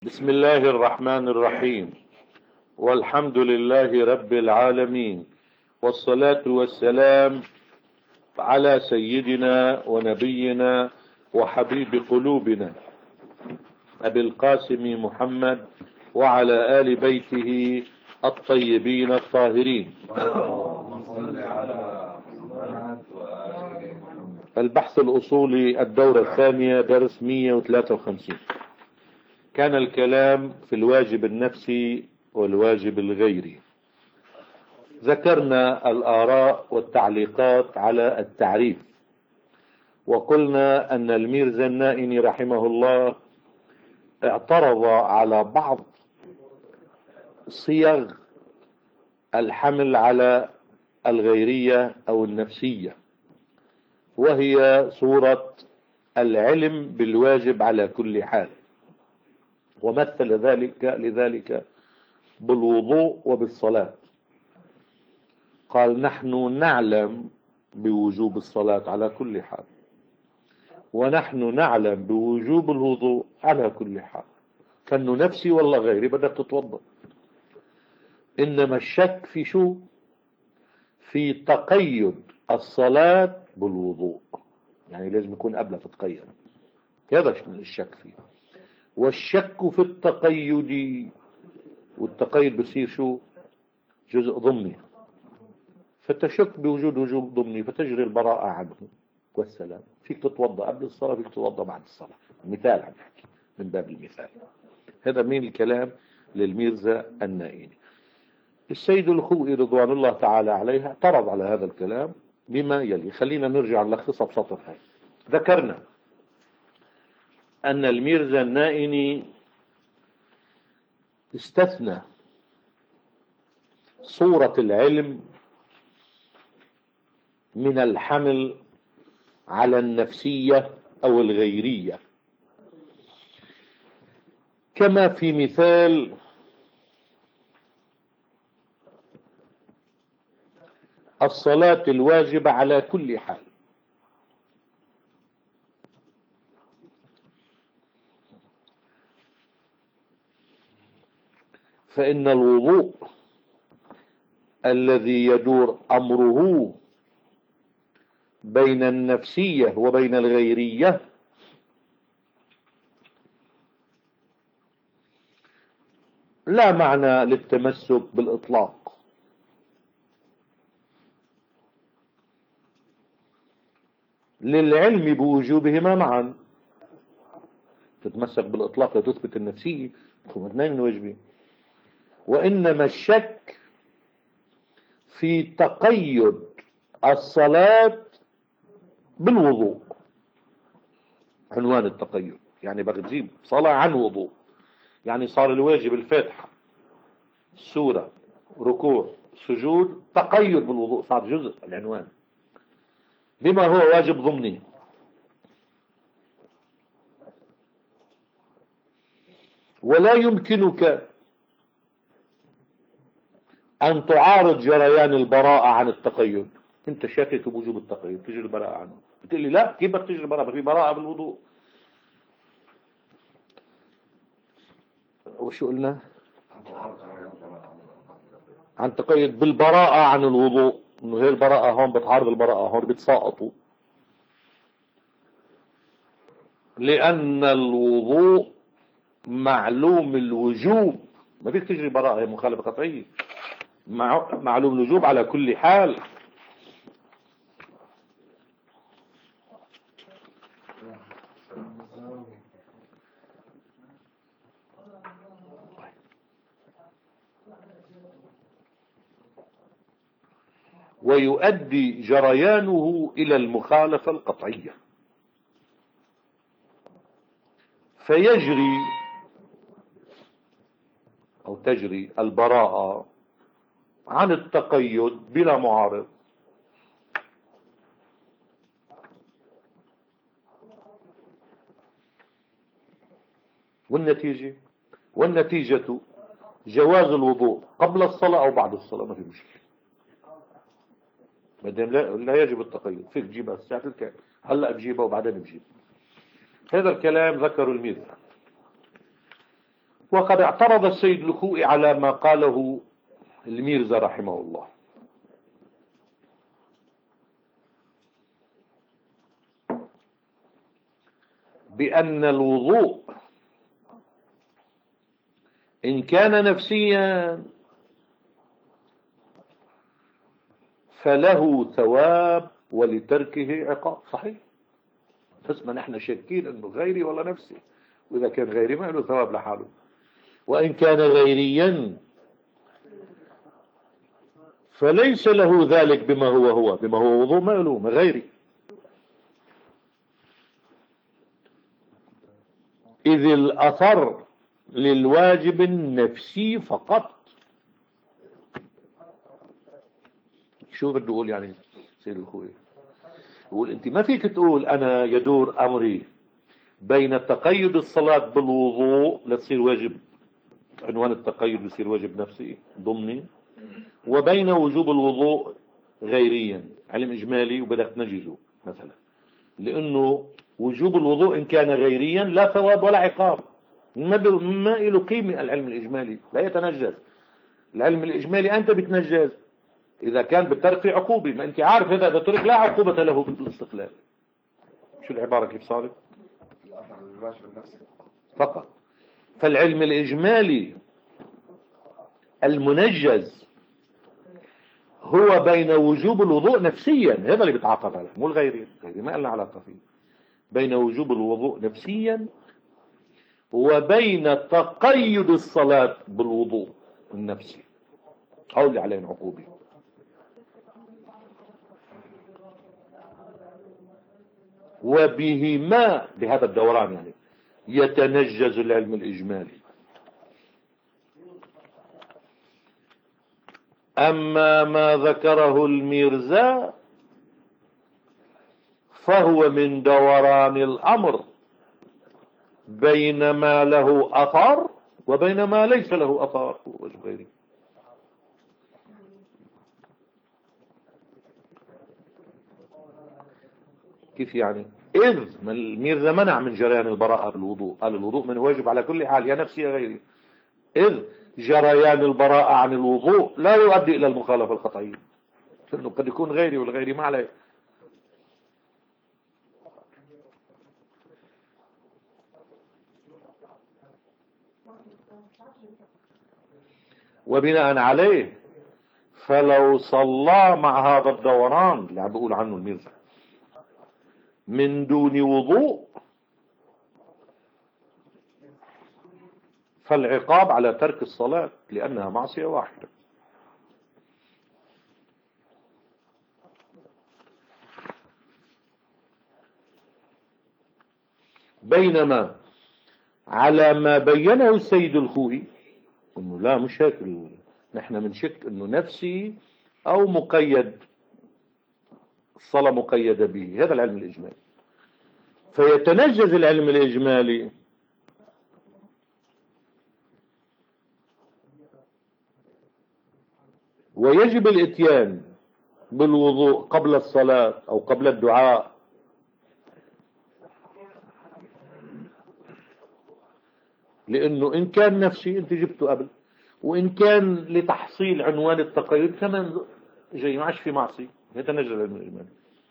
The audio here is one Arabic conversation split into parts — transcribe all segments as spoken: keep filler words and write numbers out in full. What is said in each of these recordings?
بسم الله الرحمن الرحيم، والحمد لله رب العالمين، والصلاة والسلام على سيدنا ونبينا وحبيب قلوبنا أبي القاسم محمد وعلى آل بيته الطيبين الطاهرين. البحث الأصولي الدورة الثانية درس مئة وثلاثة وخمسين. كان الكلام في الواجب النفسي والواجب الغيري. ذكرنا الآراء والتعليقات على التعريف، وقلنا أن الميرزا النائني رحمه الله اعترض على بعض صيغ الحمل على الغيرية أو النفسية، وهي صورة العلم بالواجب على كل حال، ومثل ذلك لذلك بالوضوء وبالصلاة. قال: نحن نعلم بوجوب الصلاة على كل حال، ونحن نعلم بوجوب الوضوء على كل حال. كأنه نفسي والله غيري بدك تتوضأ. إنما الشك في شو؟ في تقيد الصلاة بالوضوء، يعني لازم يكون قبلها تتقيد، هذا الشك فيه. والشك في التقيد، والتقيد بصير شو؟ جزء ضمني، فتشك بوجود وجوب ضمني فتجري البراءة عنه والسلام. فيك تتوضأ قبل الصلاة، فيك تتوضأ بعد الصلاة. مثال عم نحكي من باب المثال. هذا من الكلام للميرزا النائني. السيد الخوئي رضوان الله تعالى عليه اعترض على هذا الكلام بما يلي. خلينا نرجع نلخصها بسطر هاي. ذكرنا أن الميرزا النائني استثنى صورة العلم من الحمل على النفسية أو الغيرية، كما في مثال الصلاة الواجبة على كل حال. فإن الوضوء الذي يدور أمره بين النفسية وبين الغيرية لا معنى للتمسك بالإطلاق، للعلم بوجوبهما معا. تتمسك بالإطلاق لتثبت النفسية، هم اثنين واجبين. وإنما الشك في تقيد الصلاة بالوضوء، عنوان التقيد. يعني بتجيب صلاة عن وضوء، يعني صار الواجب الفاتحة، السورة، ركوع، سجود، تقيد بالوضوء، صار جزء العنوان بما هو واجب ضمني. ولا يمكنك أن تعارض جريان البراءة عن التقيد. أنت شاكك بوجوب التقيد، تجري البراءة عنه. بتقول لي لا، كيف بدك تجري البراءة؟ في براءة بالوضوء. وشو قلنا؟ عن تقيد بالبراءة عن الوضوء، إنه هي البراءة هون بتعارض البراءة هون، بتساقطوا. لأن الوضوء معلوم الوجوب، ما فيك تجري براءة، هي مخالفة قطعية. معلوم الوجوب على كل حال. ويؤدي جريانه إلى المخالفة القطعية، فيجري أو تجري البراءة عن التقيد بلا معارض. والنتيجة والنتيجة جواز الوضوء قبل الصلاة أو بعد الصلاة، ما في مشكلة. مادام لا, لا يجب التقيد، فيك تجيبها الساعة الكام، هلأ بجيبها وبعدين بجيبها. هذا الكلام ذكره الميرزا. وقد اعترض السيد الخوئي على ما قاله الميرزا رحمه الله، بأن الوضوء إن كان نفسيا فله ثواب ولتركه عقاب. صحيح، بس ما نحن شاكين انه غيري ولا نفسي، واذا كان غيري ما له ثواب لحاله. وان كان غيريا فليس له ذلك بما هو هو بما هو وضوء، ما له ما غيري. اذ الاثر للواجب النفسي فقط. شو بده يقول يعني سيد الخوي؟ يقول انت ما فيك تقول انا يدور امري بين تقيد الصلاة بالوضوء لتصير واجب، عنوان التقيد بصير واجب نفسي ضمني، وبين وجوب الوضوء غيريا علم اجمالي وبدك تنجزه مثلا، لانه وجوب الوضوء ان كان غيريا لا ثواب ولا عقاب، ما ما له قيمه. العلم الاجمالي لا يتنجز، العلم الاجمالي انت بتنجز اذا كان بالترك في عقوبه، ما انت عارف هذا اذا ترك لا عقوبه له بالاستقلال. شو العباره كيف صارت؟ فقط. فالعلم الاجمالي المنجز هو بين وجوب الوضوء نفسيا، هذا اللي بيتعاقب عليه مو الغيري، الغيري ما لنا علاقه فيه، بين وجوب الوضوء نفسيا وبين تقيد الصلاة بالوضوء النفسي، هؤلاء عليهم عقوبة. وبهما بهذا الدوران يعني يتنجز العلم الإجمالي. أما ما ذكره الميرزا فهو من دوران الأمر بين ما له أثر وبين ما ليس له أثر وغيره. كيف يعني؟ إذ الميرزا منع من جريان البراءة بالوضوء، قال الوضوء من واجب على كل حال يا نفسي يا غيري. إذ جريان البراءة عن الوضوء لا يؤدي إلى المخالفة القطعية، لأنه قد يكون غيري والغيري ما عليه. وبناء عليه فلو صلى مع هذا الدوران اللي عم بقول عنه الميرزا من دون وضوء فالعقاب على ترك الصلاة لأنها معصية واحدة. بينما على ما بينه السيد الخوئي انه لا مش هيك، نحن بنشك انه نفسي او مقيد، الصلاة مقيدة به، هذا العلم الإجمالي. فيتنجز العلم الإجمالي ويجب الاتيان بالوضوء قبل الصلاة او قبل الدعاء، لانه ان كان نفسي انت جبته قبل، وان كان لتحصيل عنوان التقيد كمان جاي، ما عادش في معصية، يتنجز العلم الإجمالي.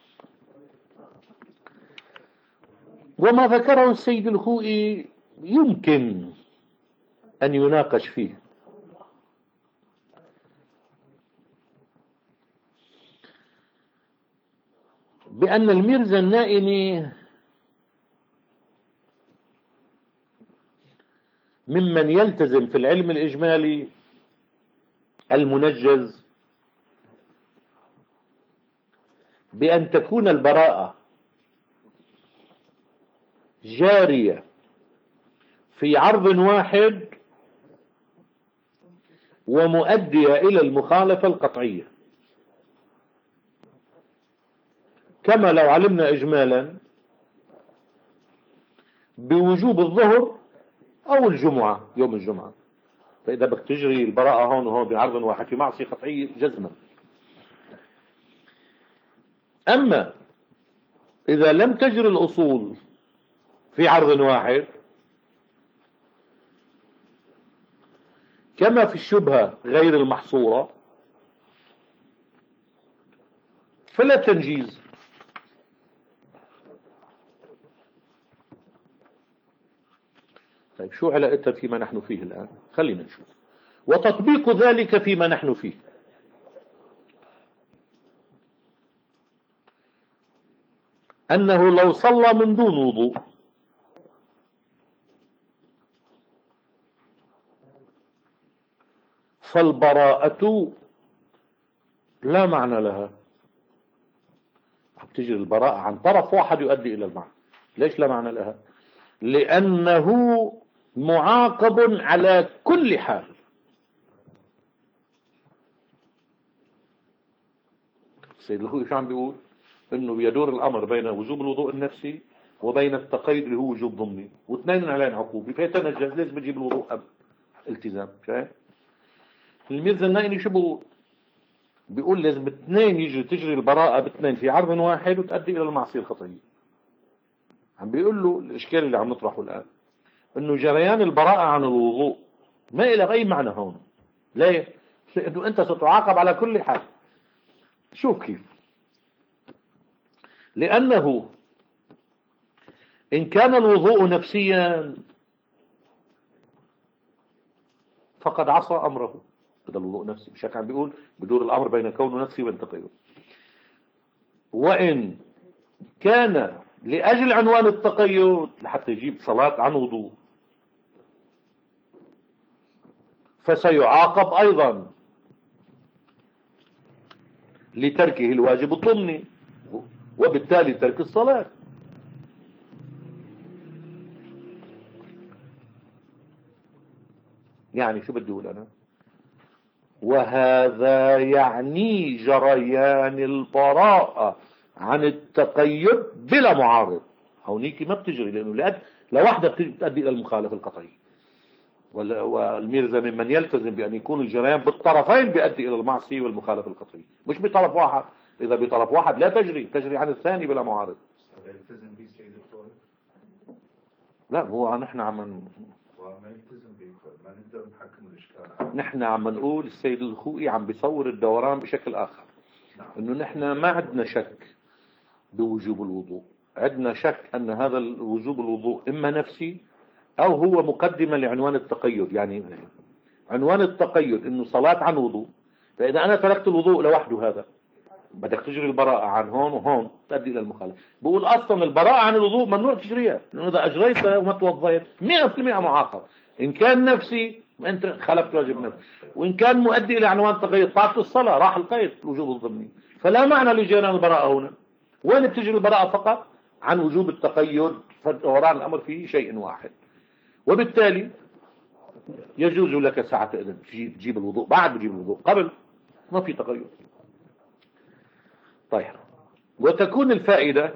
وما ذكره السيد الخوئي يمكن أن يناقش فيه، بأن الميرزا النائني ممن يلتزم في العلم الإجمالي المنجز بأن تكون البراءة جارية في عرض واحد ومؤدية إلى المخالفة القطعية، كما لو علمنا إجمالا بوجوب الظهر أو الجمعة يوم الجمعة، فإذا بدك تجري البراءة هون وهون بعرض واحد في معصية قطعية جزما. أما إذا لم تجري الأصول في عرض واحد كما في الشبهة غير المحصورة فلا تنجيز. طيب شو علاقتها فيما نحن فيه الآن؟ خلينا نشوف. وتطبيق ذلك فيما نحن فيه. أنه لو صلى من دون وضوء فالبراءة لا معنى لها. تجري البراءة عن طرف واحد يؤدي إلى المعنى. ليش لا معنى لها؟ لأنه معاقب على كل حال. السيد الخوئي شو عم بيقول؟ انه يدور الامر بين وجوب الوضوء النفسي وبين التقيد اللي هو وجوب ضمني، واثنين عليهم عقوبه، فيتنجز لازم بجيب الوضوء قبل التزام. شايف؟ الميرزا النائني شو بيقول؟ بيقول لازم اثنين يجري تجري البراءة باثنين في عرض واحد وتؤدي الى المعصية الخطية. عم بيقول له الاشكال اللي عم نطرحه الان انه جريان البراءة عن الوضوء ما إلى اي معنى هون. ليه؟ لانه انت ستعاقب على كل حال. شوف كيف؟ لأنه إن كان الوضوء نفسيا فقد عصى أمره. هذا الوضوء نفسي مش هيك عم بيقول بدور الأمر بين كونه نفسي وبين تقيد. وإن كان لأجل عنوان التقيد لحتى يجيب صلاة عن وضوء فسيعاقب أيضا لتركه الواجب الضمني وبالتالي ترك الصلاة. يعني شو بدي اقول انا؟ وهذا يعني جريان البراءة عن التقيد بلا معارض. هونيك ما بتجري لانه لأد... لوحدها بتؤدي الى المخالفة القطعية. والميرزا ممن يلتزم بان يكون الجريان بالطرفين بيؤدي الى المعصية والمخالفة القطعية، مش بطرف واحد. اذا بطرف واحد لا تجري، تجري عن الثاني بلا معارض. يلتزم به سيد الدكتور؟ لا هو نحن عم ما يلتزم به ما نقدر نحكم الاشكال. نحن عم نقول السيد الخوئي عم بيصور الدوران بشكل اخر. نعم. انه نحن ما عندنا شك بوجوب الوضوء، عندنا شك ان هذا وجوب الوضوء اما نفسي او هو مقدمة لعنوان التقيد. يعني عنوان التقيد انه صلاة عن وضوء، فاذا انا تركت الوضوء لوحده هذا بدك تجري البراءة عن هون وهون تؤدي الى المخالفة. بقول اصلا البراءة عن الوضوء ممنوع تجريها، لانه اذا اجريتها وما توضيت مئة بالمئة معاقب. ان كان نفسي انت خلفت واجب نفسي، وان كان مؤدي الى عنوان التقيد طاعة الصلاة راح القيد الوجوب الضمني. فلا معنى لجريان البراءة هنا. وين بتجري البراءة؟ فقط عن وجوب التقيد، فدوران الامر في شيء واحد. وبالتالي يجوز لك ساعة اذن تجيب الوضوء بعد بجيب الوضوء قبل، ما في تقيد. طيب وتكون الفائدة،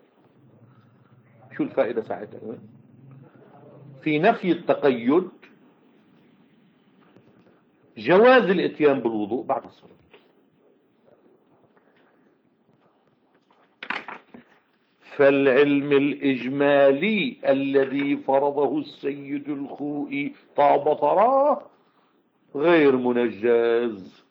شو الفائدة ساعتها؟ في نفي التقيد جواز الاتيان بالوضوء بعد الصلاة. فالعلم الإجمالي الذي فرضه السيد الخوئي طاب طراه غير منجز.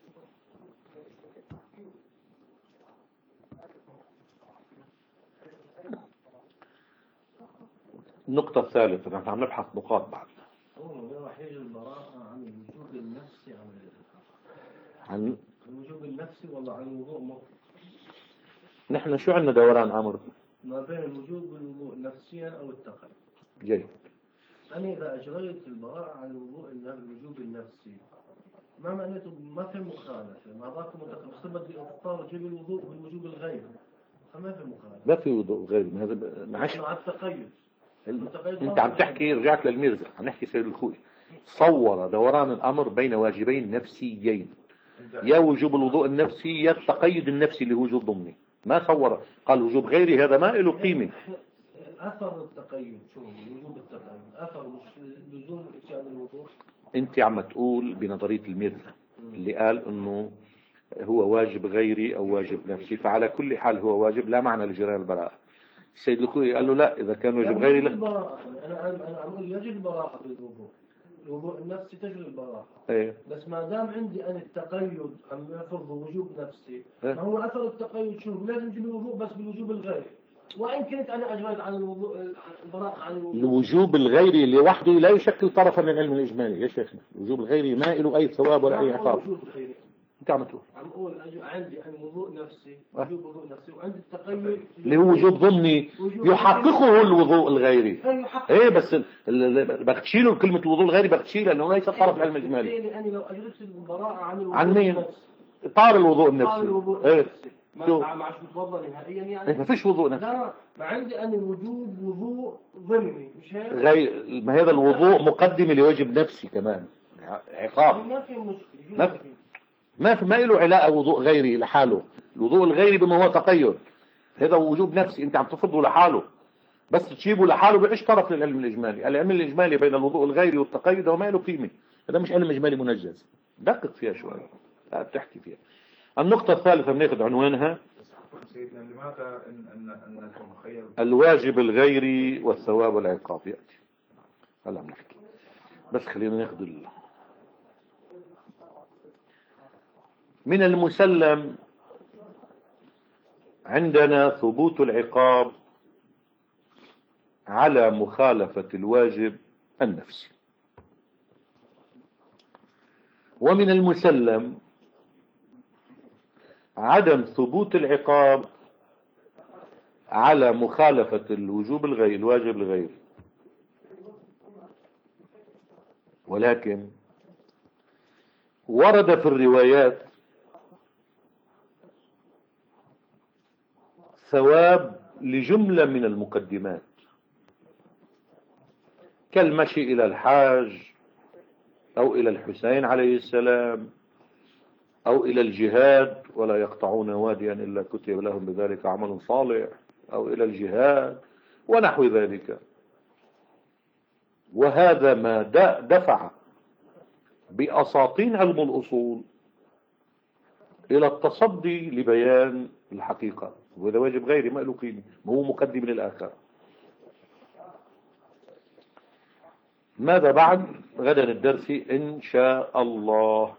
النقطة الثالثة نحن عم نبحث نقاط بعد. راح يجي البراءة عن الوجوب النفسي عن عن الوجوب النفسي ولا عن الوضوء مطلق؟ نحن شو عندنا دوران أمر ما بين الوجوب والوضوء نفسيا أو التقيد. جيد. أنا إذا أجريت البراءة عن الوضوء الوجوب النفسي ما معناته ما في مخالفة مع ذاك متقبل بدي أختار أجيب الوضوء بالوجوب الغير، فما في مخالفة. ما في وضوء غير هذا معش. مع التقيد. انت عم تحكي رجعت للميرزا، عم نحكي سيد الخوئي صور دوران الامر بين واجبين نفسيين، يا وجوب الوضوء النفسي يا التقيد النفسي اللي هو وجوب ضمني. ما صور قال وجوب غيري، هذا ما له قيمه. اثر التقيد شو وجوب التقيد؟ اثر لزوم اتيان الوضوء. انت عم تقول بنظريه الميرزا اللي قال انه هو واجب غيري او واجب نفسي، فعلى كل حال هو واجب لا معنى لجريان البراءه. السيد الخوئي قال له لا، اذا كان واجب غيري لا. انا انا اقول يجب براءة الوضوء، الوضوء النفسي تجري البراءة. ايه بس ما دام عندي أنا التقيد أم يفرض وجوب نفسي، إيه. ما هو أثر التقيد شوف لازم يجي الوضوء بس بالوجوب الغيري، وإن كنت أنا أجريت عن الوضوء البراءة عن الوضوء. الوجوب الغيري لوحده لا يشكل طرفا من العلم الإجمالي يا شيخنا. الوجوب الغيري ما له أي ثواب ولا أي عقاب. انت عم تقول عم اقول عندي انا وضوء نفسي، وجوب وضوء نفسي، وعندي التقيد اللي هو وجوب ضمني يحققه الوضوء الغيري. ايه بس بختشيله كلمة الوضوء الغيري بختشيله لانه ليس طرف العلم الاجمالي. انا لو اجلس البراءة عن الوضوء عن مين؟ طار الوضوء النفسي. ايه ما ما عادش متوضا نهائيا يعني. إيه ما فيش وضوء نفسي. لا ما عندي انا وجوب وضوء ضمني مش هيك؟ غير ما هذا الوضوء مقدمة لواجب نفسي كمان عقاب. ما في مشكلة. ما في ما في ما له علاقة وضوء غيري لحاله. الوضوء الغيري بما هو تقيد هذا وجوب نفسي انت عم تفرضه لحاله، بس تجيبه لحاله بيعيش طرف للعلم الاجمالي. العلم الاجمالي بين الوضوء الغيري والتقيد وما له قيمه. هذا مش علم اجمالي منجز. دقق فيها شوي لا بتحكي فيها. النقطة الثالثة بناخذ عنوانها سيدنا لماذا ان ان ان المخير الواجب الغيري والثواب والعقاب ياتي. هلا بنحكي بس خلينا ناخذ ال... من المسلم عندنا ثبوت العقاب على مخالفة الواجب النفسي، ومن المسلم عدم ثبوت العقاب على مخالفة الوجوب الغير الواجب الغيري. ولكن ورد في الروايات ثواب لجملة من المقدمات كالمشي إلى الحاج أو إلى الحسين عليه السلام أو إلى الجهاد ولا يقطعون واديا إلا كتب لهم بذلك عمل صالح أو إلى الجهاد ونحو ذلك. وهذا ما دفع بأساطين علم الأصول إلى التصدي لبيان الحقيقة، وهذا واجب غيري ما له قيمة، هو مقدم للآخر. ماذا بعد؟ غدا الدرس إن شاء الله.